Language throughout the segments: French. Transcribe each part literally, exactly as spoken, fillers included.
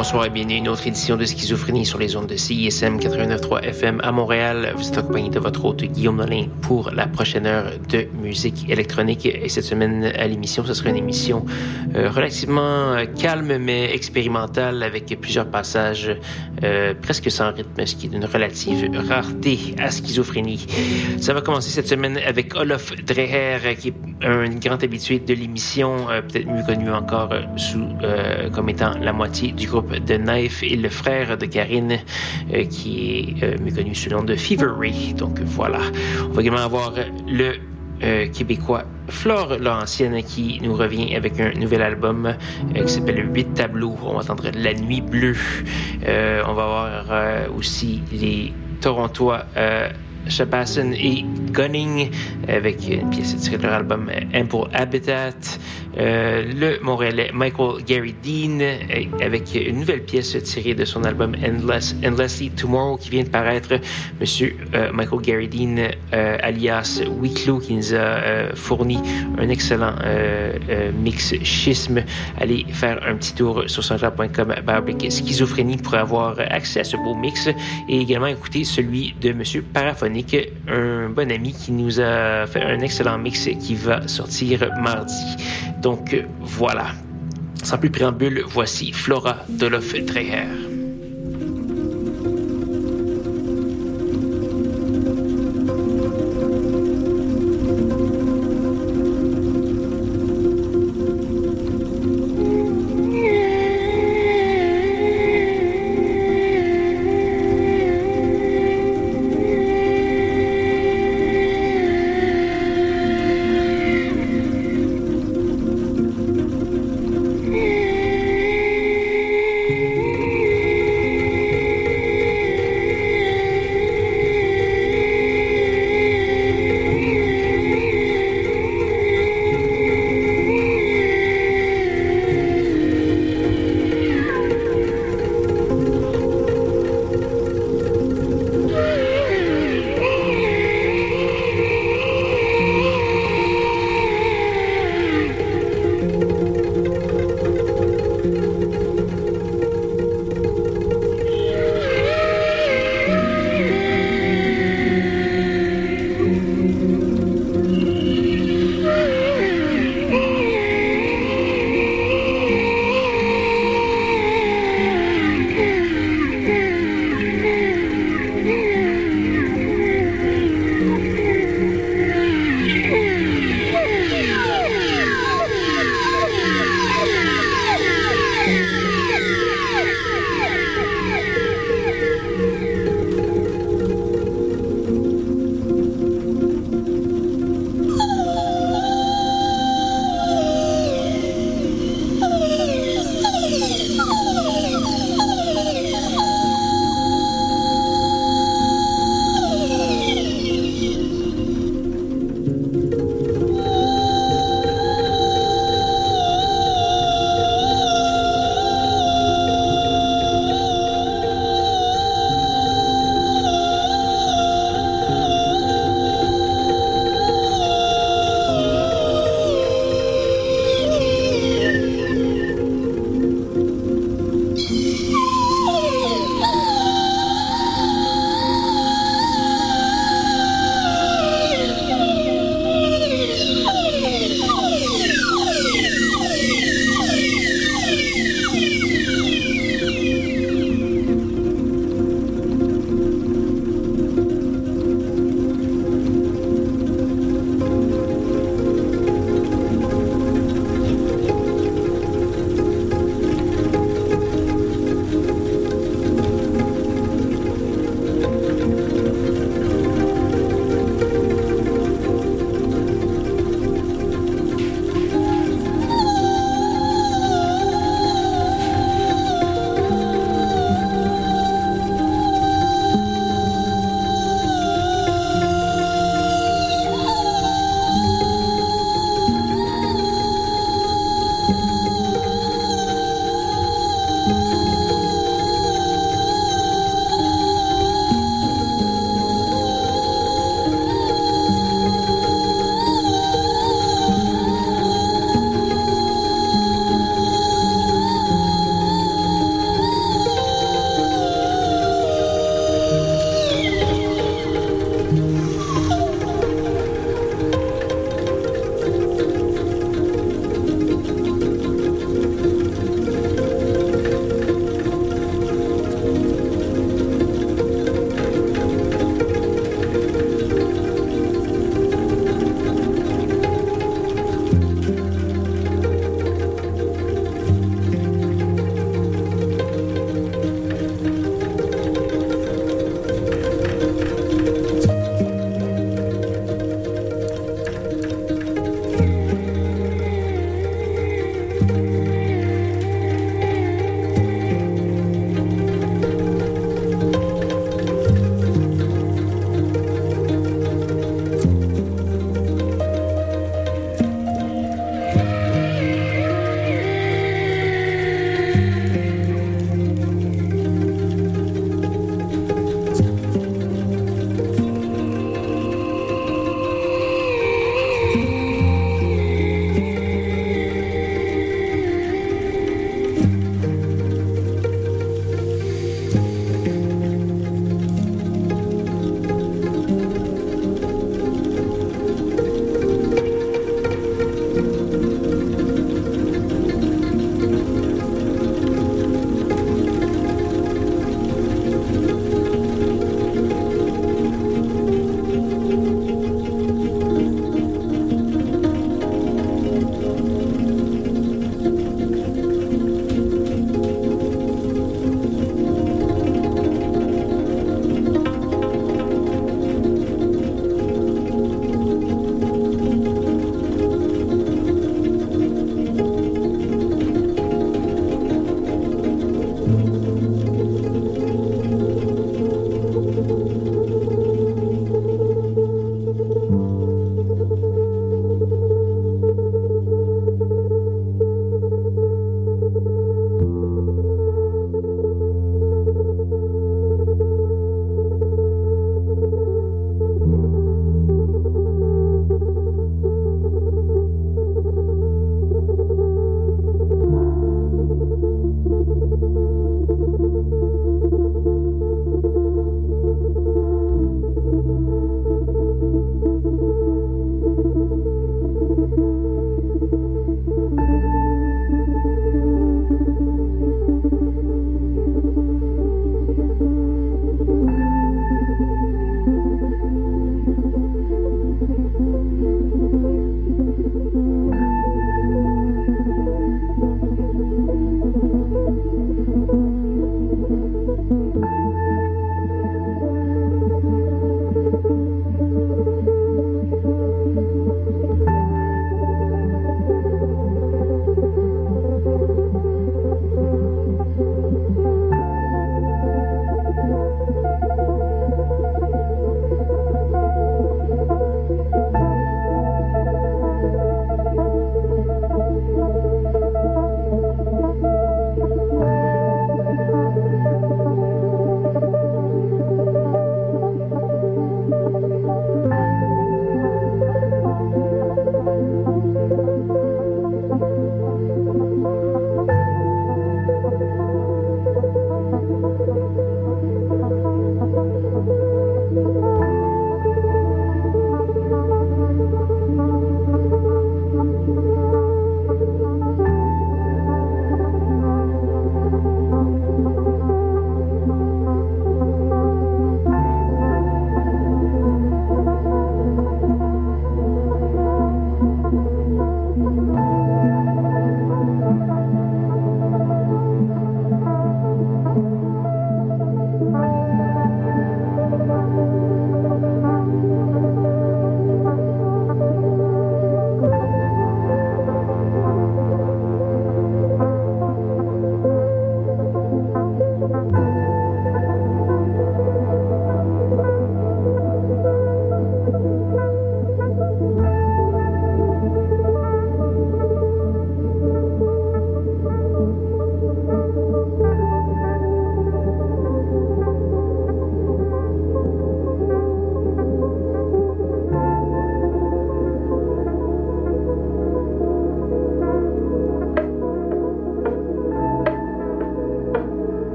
bonsoir et bienvenue à une autre édition de Schizophrénie sur les ondes de C I S M quatre-vingt-neuf virgule trois F M à Montréal. Vous êtes accompagné de votre hôte Guillaume Nolin pour la prochaine heure de musique électronique. Et cette semaine à l'émission, ce sera une émission euh, relativement calme mais expérimentale avec plusieurs passages euh, presque sans rythme, ce qui est d'une relative rareté à Schizophrénie. Ça va commencer cette semaine avec Olof Dreher, qui est un grand habitué de l'émission, euh, peut-être mieux connu encore euh, sous euh, comme étant la moitié du groupe The Knife et le frère de Karine, euh, qui est euh, mieux connu sous le nom de Fever Ray. Donc voilà. On va également avoir le euh, Québécois Flore Laurentienne qui nous revient avec un nouvel album euh, qui s'appelle Huit tableaux. On va entendre La Nuit bleue. Euh, on va avoir euh, aussi les Torontois euh, Shapason et Gunning avec une pièce tirée de leur album Ample Habitat. Euh, le Montréalais Michael Gary Dean avec une nouvelle pièce tirée de son album Endless, Endlessly Tomorrow qui vient de paraître. Monsieur euh, Michael Gary Dean euh, alias Weeklo qui nous a euh, fourni un excellent euh, euh, mix schisme. Allez faire un petit tour sur soundcloud point com baroblique schizophrénie pour avoir accès à ce beau mix et également écouter celui de Monsieur Paraphonique, un bon ami qui nous a fait un excellent mix qui va sortir mardi. Donc voilà. Sans plus préambule, voici Flora d'Olof Dreher.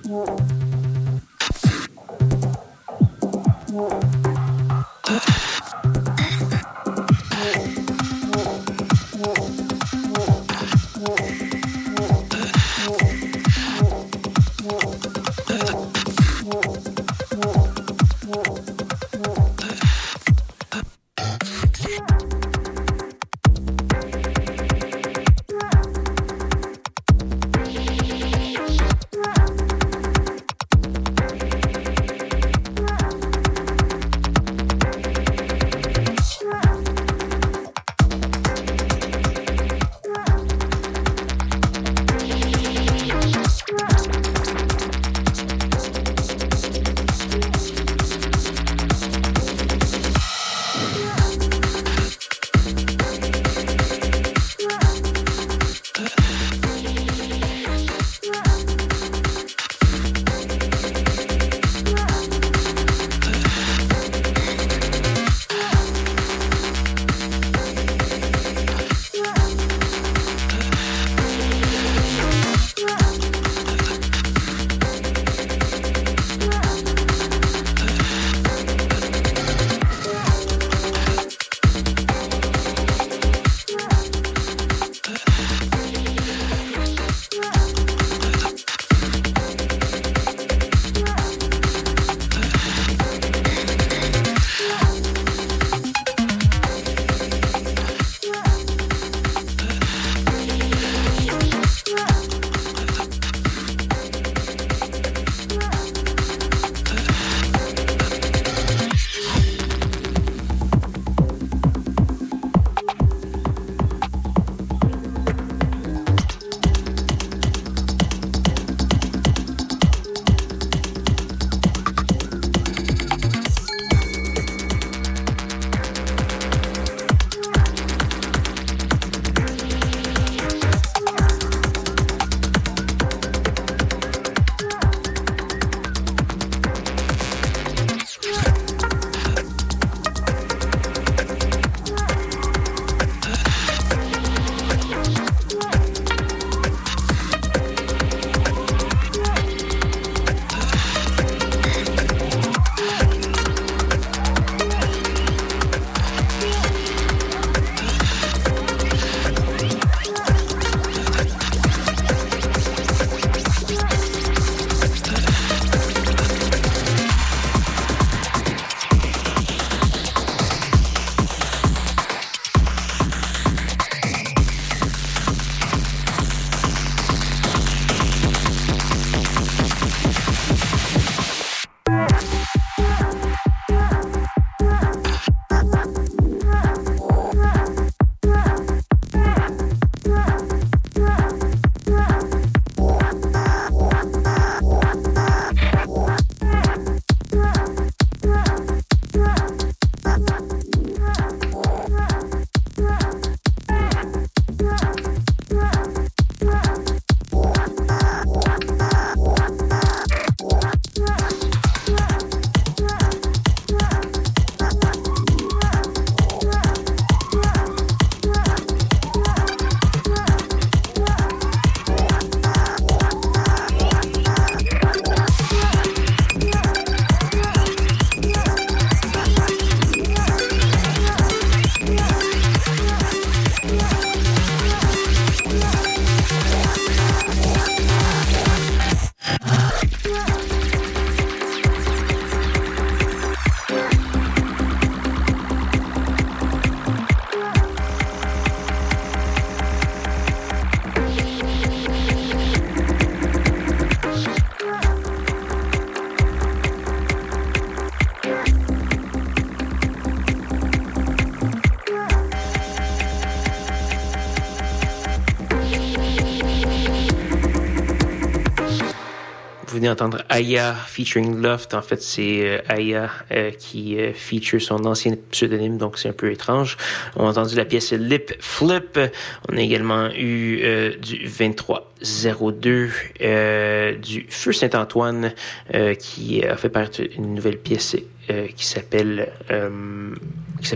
Vous venez d'entendre Aya featuring Loft. En fait, c'est euh, Aya euh, qui euh, feature son ancien pseudonyme, donc c'est un peu étrange. On a entendu la pièce Lip Flip. On a également eu euh, du vingt-trois zéro deux, euh, du Feu Saint-Antoine, euh, qui a fait paraître une nouvelle pièce euh, qui s'appelle euh, qui s'appelle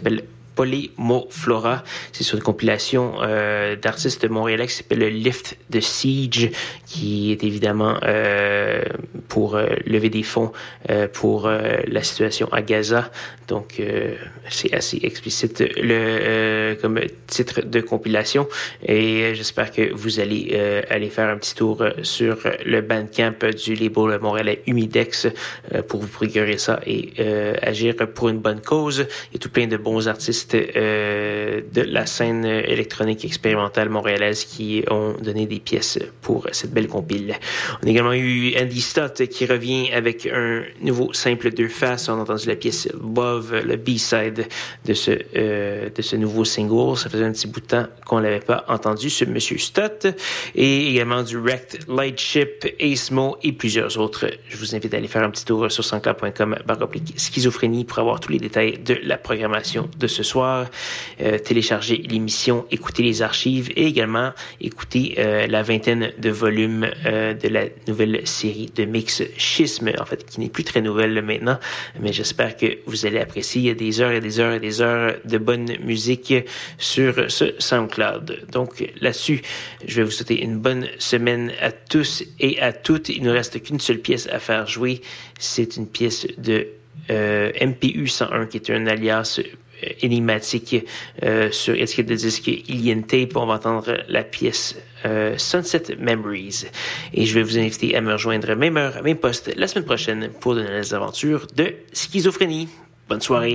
Polymoflora. C'est sur une compilation euh, d'artistes montréalais qui s'appelle le Lift the Siege, qui est évidemment euh, pour euh, lever des fonds euh, pour euh, la situation à Gaza. Donc, euh, c'est assez explicite le euh, comme titre de compilation. Et j'espère que vous allez euh, aller faire un petit tour sur le Bandcamp du label montréalais Humidex euh, pour vous procurer ça et euh, agir pour une bonne cause. Il y a tout plein de bons artistes Euh, de la scène électronique expérimentale montréalaise qui ont donné des pièces pour cette belle compile. On a également eu Andy Stott qui revient avec un nouveau simple deux faces. On a entendu la pièce Love, le B-side de ce, euh, de ce nouveau single. Ça faisait un petit bout de temps qu'on l'avait pas entendu, ce Monsieur Stott. Et également du Wrecked Lightship, Acemo et plusieurs autres. Je vous invite à aller faire un petit tour sur soundcloud point com barre oblique schizophrénie pour avoir tous les détails de la programmation de ce soir, euh, télécharger l'émission, écouter les archives et également écouter euh, la vingtaine de volumes euh, de la nouvelle série de mix Schisme, en fait, qui n'est plus très nouvelle maintenant, mais j'espère que vous allez apprécier. Il y a des heures et des heures et des heures de bonne musique sur ce SoundCloud. Donc là-dessus, je vais vous souhaiter une bonne semaine à tous et à toutes. Il ne reste qu'une seule pièce à faire jouer. C'est une pièce de euh, M P U cent un, qui est un alias énigmatique euh, sur étiquette de disque Alien Tape. On va entendre la pièce euh, Sunset Memories. Et je vais vous inviter à me rejoindre même heure, même poste la semaine prochaine pour de nouvelles aventures de schizophrénie. Bonne soirée.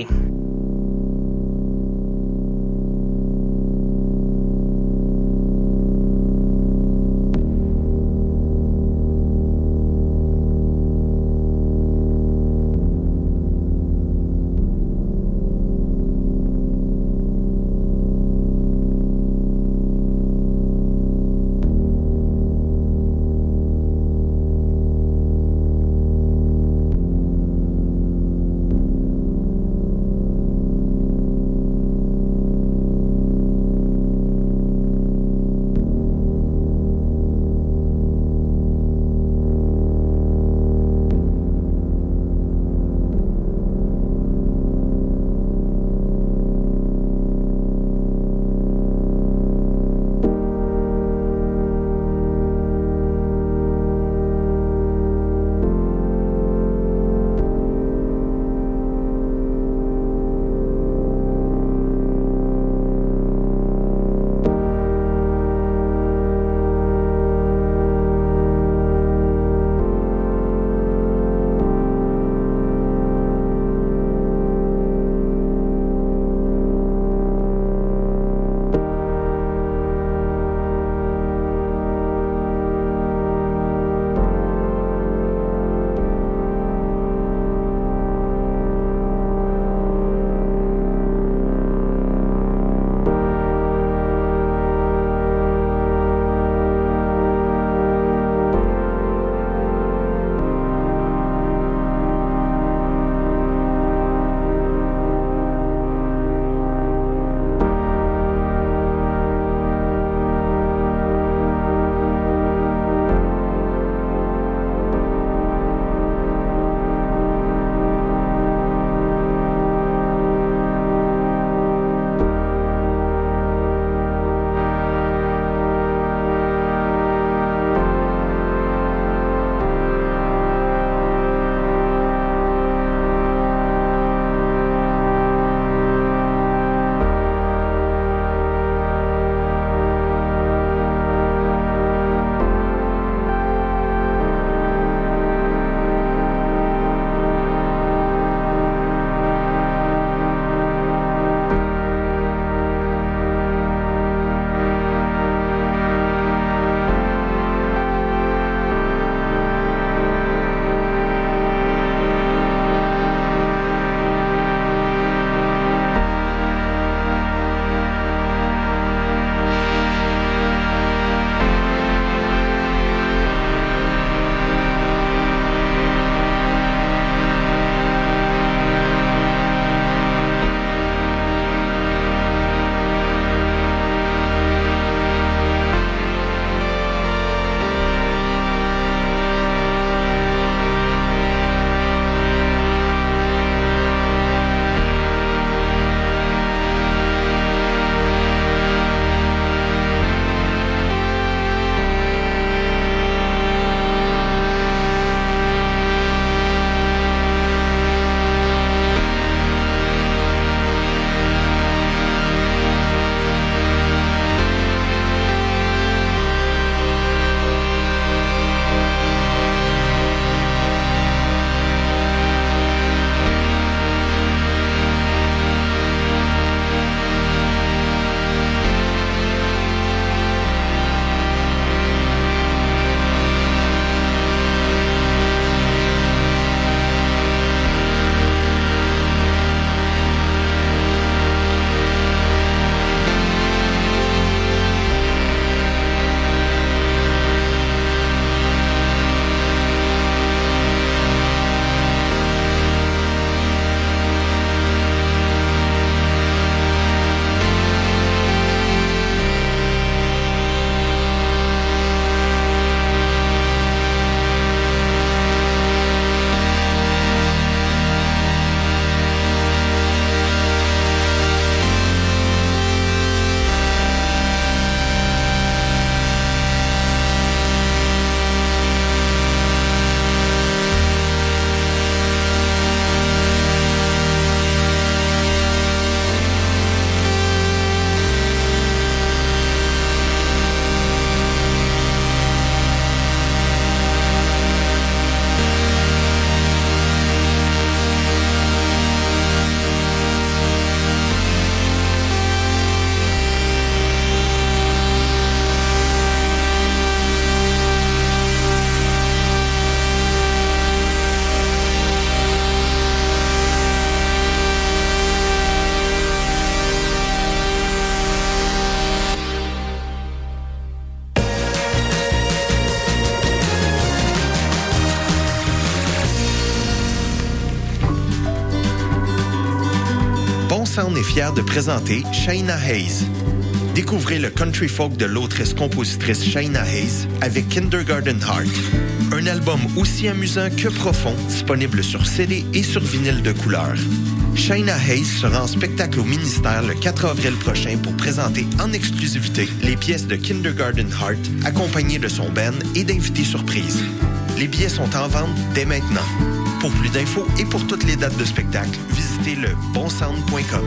Sound est fier de présenter Shaina Hayes. Découvrez le country folk de l'autrice-compositrice Shaina Hayes avec Kindergarten Heart. Un album aussi amusant que profond, disponible sur C D et sur vinyle de couleur. Shaina Hayes sera en spectacle au Ministère le quatre avril prochain pour présenter en exclusivité les pièces de Kindergarten Heart, accompagnées de son band et d'invités surprises. Les billets sont en vente dès maintenant. Pour plus d'infos et pour toutes les dates de spectacle, visitez le bon sound point com.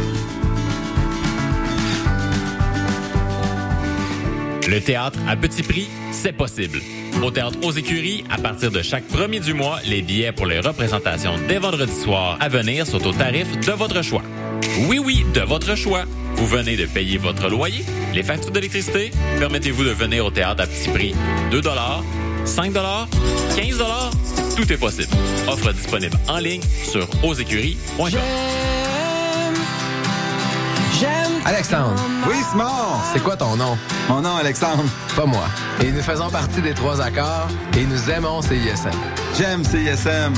Le théâtre à petit prix, c'est possible. Au Théâtre aux Écuries, à partir de chaque premier du mois, les billets pour les représentations dès vendredi soir à venir sont au tarif de votre choix. Oui, oui, de votre choix. Vous venez de payer votre loyer, les factures d'électricité. Permettez-vous de venir au théâtre à petit prix. deux dollars, cinq dollars, quinze dollars, tout est possible. Offre disponible en ligne sur aux écuries point com. Alexandre. Oui, Simon. C'est quoi ton nom? Mon nom, Alexandre. Pas moi. Et nous faisons partie des Trois Accords et nous aimons C I S M. J'aime C I S M.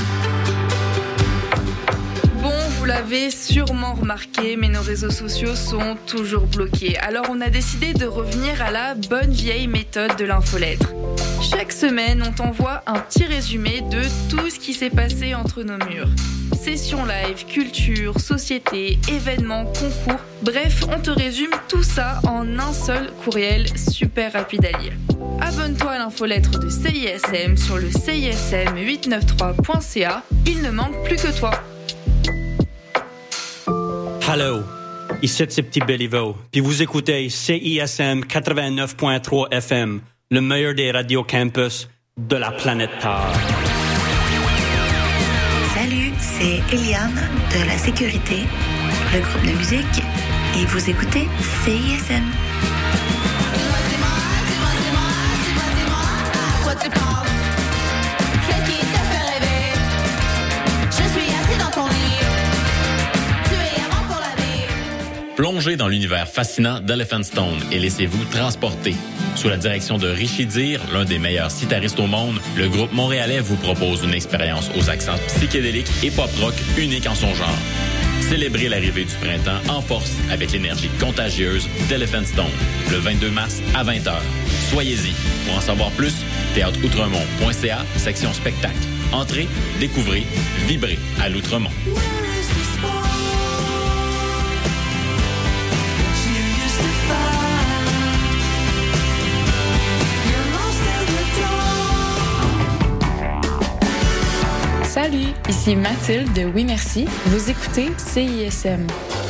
Bon, vous l'avez sûrement remarqué, mais nos réseaux sociaux sont toujours bloqués. Alors on a décidé de revenir à la bonne vieille méthode de l'infolettre. Chaque semaine, on t'envoie un petit résumé de tout ce qui s'est passé entre nos murs. Sessions live, culture, société, événements, concours. Bref, on te résume tout ça en un seul courriel super rapide à lire. Abonne-toi à l'infolettre de C I S M sur le C I S M huit cent quatre-vingt-treize point C A. Il ne manque plus que toi. Hello, ici c'est Petit Béliveau, puis vous écoutez C I S M quatre-vingt-neuf point trois F M, le meilleur des radios campus de la planète Terre. Salut, c'est Eliane de La Sécurité, le groupe de musique, et vous écoutez C I S M. Plongez dans l'univers fascinant d'Elephant Stone et laissez-vous transporter. Sous la direction de Richie Dir, l'un des meilleurs guitaristes au monde, le groupe montréalais vous propose une expérience aux accents psychédéliques et pop-rock unique en son genre. Célébrez l'arrivée du printemps en force avec l'énergie contagieuse d'Elephant Stone, le vingt-deux mars à vingt heures. Soyez-y. Pour en savoir plus, théâtre outremont point C A, section spectacle. Entrez, découvrez, vibrez à l'Outremont. Salut, ici Mathilde de Oui Merci. Vous écoutez C I S M.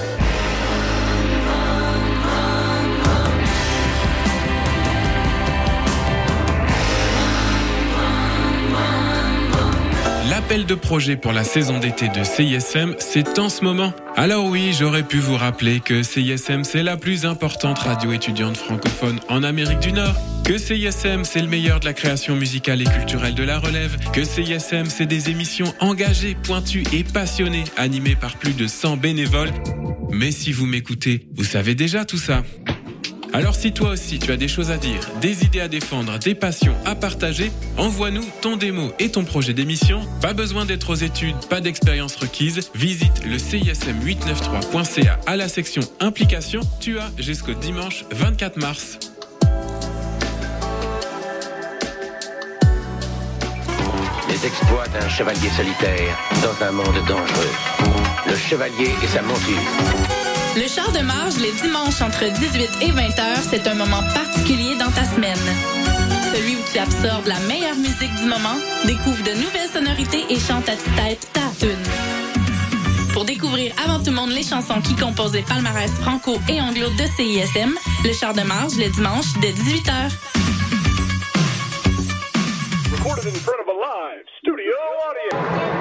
L'appel de projet pour la saison d'été de C I S M, c'est en ce moment. Alors oui, j'aurais pu vous rappeler que C I S M, c'est la plus importante radio étudiante francophone en Amérique du Nord. Que C I S M, c'est le meilleur de la création musicale et culturelle de la relève. Que C I S M, c'est des émissions engagées, pointues et passionnées, animées par plus de cent bénévoles. Mais si vous m'écoutez, vous savez déjà tout ça. Alors si toi aussi tu as des choses à dire, des idées à défendre, des passions à partager, envoie-nous ton démo et ton projet d'émission. Pas besoin d'être aux études, pas d'expérience requise. Visite le C I S M huit cent quatre-vingt-treize point C A à la section implication. Tu as jusqu'au dimanche vingt-quatre mars. Les exploits d'un chevalier solitaire dans un monde dangereux. Le chevalier et sa monture. Le char de marge, les dimanches entre dix-huit et vingt heures, c'est un moment particulier dans ta semaine. Celui où tu absorbes la meilleure musique du moment, découvre de nouvelles sonorités et chante à tue-tête ta tune. Pour découvrir avant tout le monde les chansons qui composent les palmarès franco et anglo de C I S M, le char de marge, le dimanche, dès dix-huit heures. Recorded in front of a live studio audience.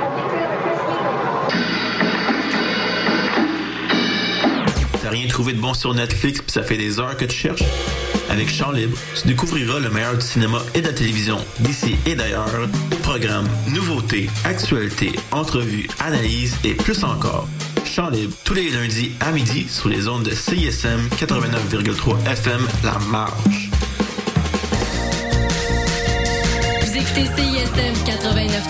T'as rien trouvé de bon sur Netflix pis ça fait des heures que tu cherches? Avec Chant Libre, tu découvriras le meilleur du cinéma et de la télévision d'ici et d'ailleurs. Programmes, nouveautés, actualités, entrevues, analyses et plus encore. Chant Libre, tous les lundis à midi sur les ondes de C I S M quatre-vingt-neuf virgule trois F M La Marge. Vous écoutez C I S M quatre-vingt-neuf